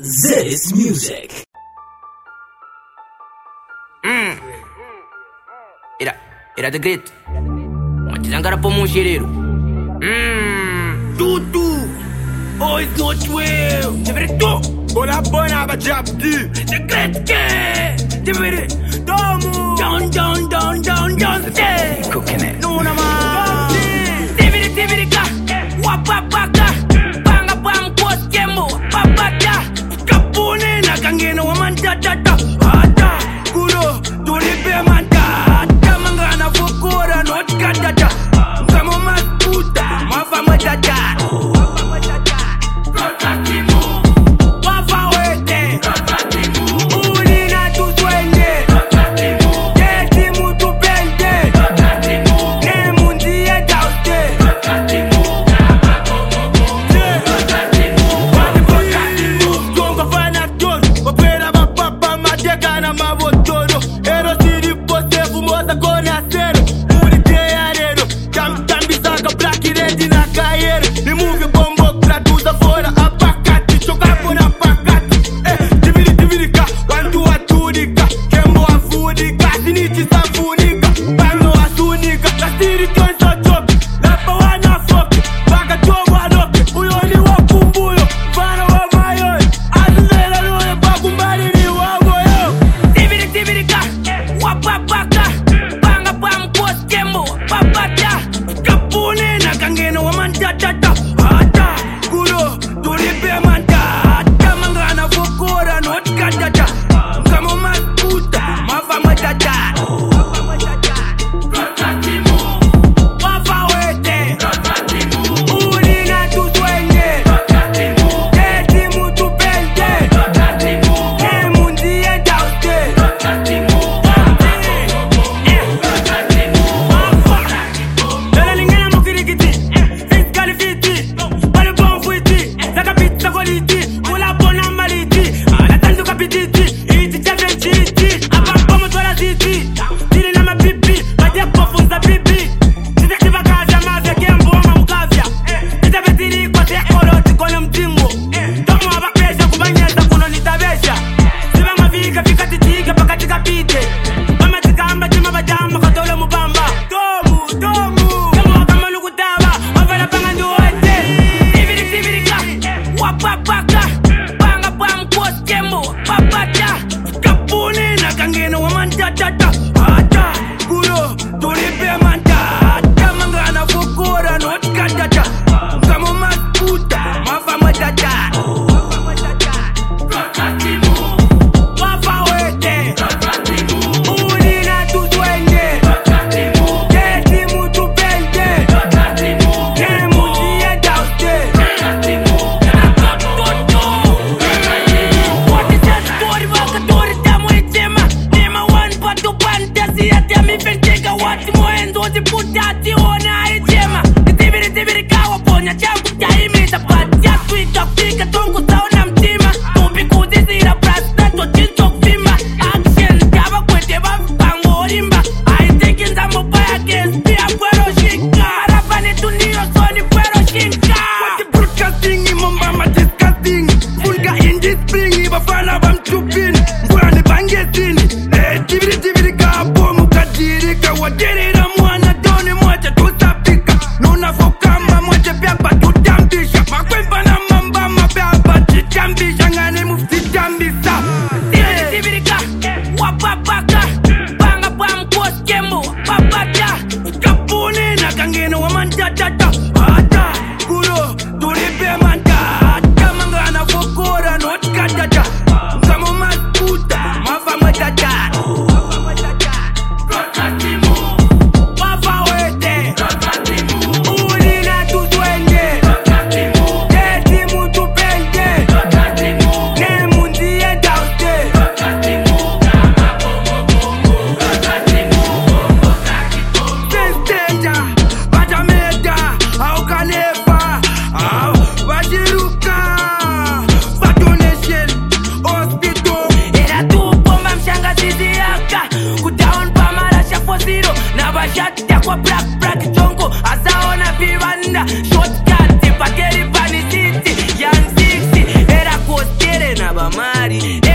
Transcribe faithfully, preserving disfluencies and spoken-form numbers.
This music. Mm. Era, era the great. Matizangara po mo shirero. Mm. Tutu. Oh, it's not well. Devereto. Bona bona ba jabdi. The great ke. Devere. Domo. Down down down down down. Cooking it. No na ma. Devere devere ka. Wapapaka. Banga bang post kemo. Papata. Kapune na kangeno wamanda tata. Ata. Kuro. Tulipe manda. Tamangana fukura not katata. Kamo masputa. Mafama tata. body.